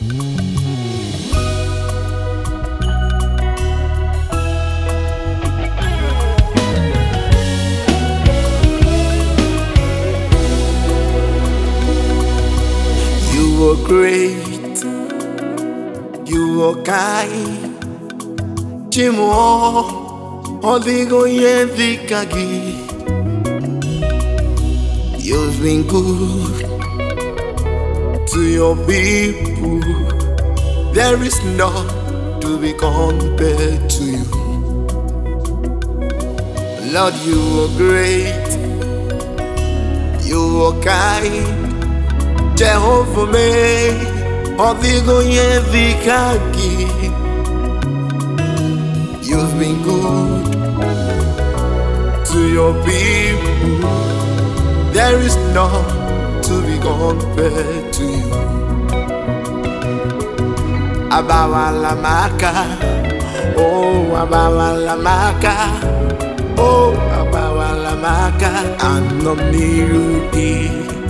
You are great, you are kind. Chimo, odigo yendikagi. You've been good to your people. There is none to be compared to you. Lord, you are great, you are kind. Jehovah me, odigo yendikagi. You've been good to your people. There is none to be compared to you. Abawalamaka, oh Abawalamaka, oh Abawalamaka, Anomnirugi.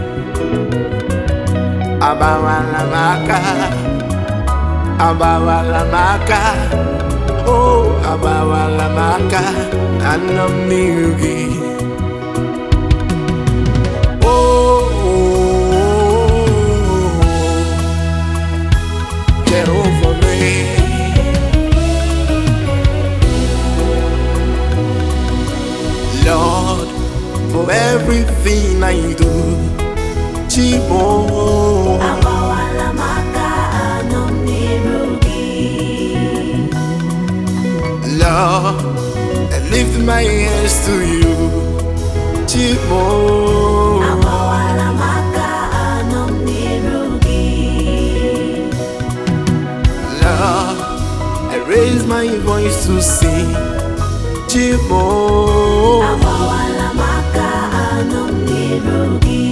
Abawalamaka, Abawalamaka, oh Abawalamaka, Anomnirugi. Jehovah me, Lord, for everything I do, Chibo, Abawalamaka anomnirugi. Lord, I lift my hands to you, Chibo, Abawalamaka anomnirugi. Lord, I raise my voice to sing, Chibo, Abawalamaka anomnirugi.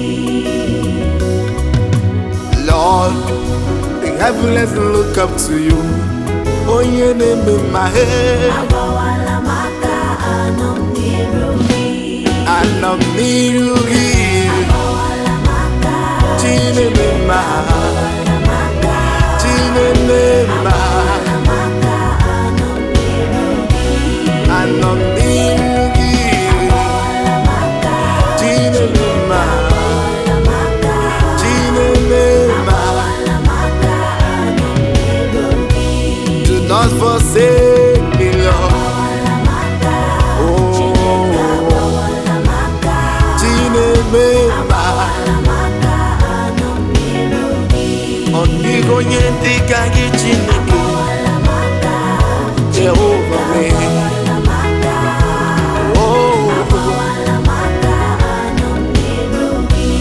Lord, the heavens look up to you. Oh, your name in my head. Abawalamaka anomnirugi. Anomnirugi. Abawalamaka Chinenema. Abawalamaka Chinenema. Abawalamaka anomnirugi. Anomnirugi. Abawalamaka Chinenema. Abawalamaka Chinenema. Abawalamaka anomnirugi. Do not forsake me, Lord. Abawalamaka Oh, Abawalamaka Chinenema. Abawalamaka anomnirugi. Onigo yendika Chineke. Abawalamaka Jehovah me. Abawalamaka Oh, Abawalamaka anomnirugi.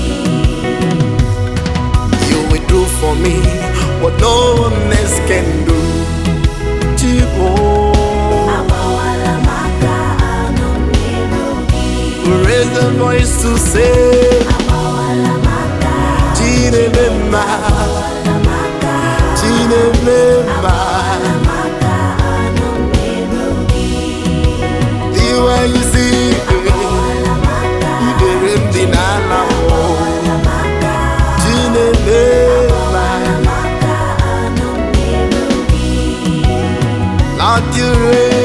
you will do for me what no one else can do. Chibo, Abawalamaka anomnirugi. raise the voice to say, Abawalamaka Chinenema, Abawalamaka Chinenema. Abawalamaka anomnirugi. The way you see, Abawalamaka you didn't deny now. Abawalamaka Chinenema, Abawalamaka anomnirugi. Lord, you reign.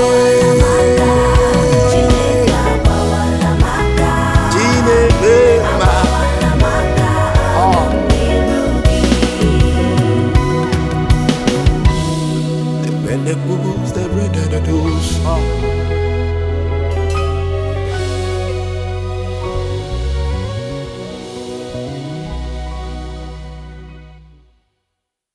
Chineke abawalamaka Chinenema, Abawalamaka anomnirugi. the Pentecost, the bread and the juice.